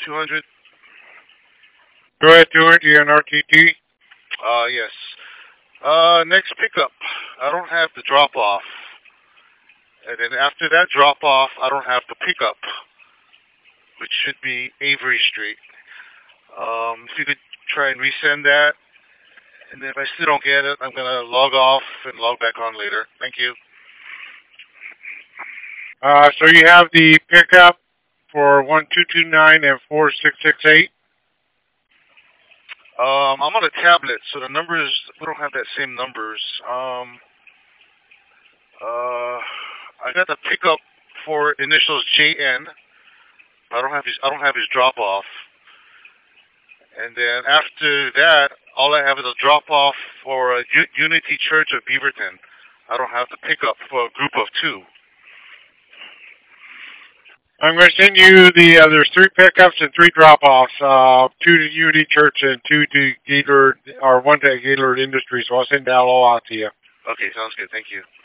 200. Go ahead, Stewart. You an RTT? Yes. Next pickup. I don't have the drop off. And then after that drop off, I don't have the pickup, which should be Avery Street. If you could try and resend that. And if I still don't get it, I'm going to log off and log back on later. Thank you. So you have the pickup for 1229 and 4668. I'm on a tablet, so the numbers we don't have that same numbers. I got the pickup for initials JN. I don't have his drop off. And then after that, all I have is a drop off for Unity Church of Beaverton. I don't have the pickup for a group of 2. I'm going to send you there's 3 pickups and 3 drop-offs, 2 to Unity Church and 2 to Gaylord, or 1 to Gaylord Industries. So I'll send that all out to you. Okay, sounds good. Thank you.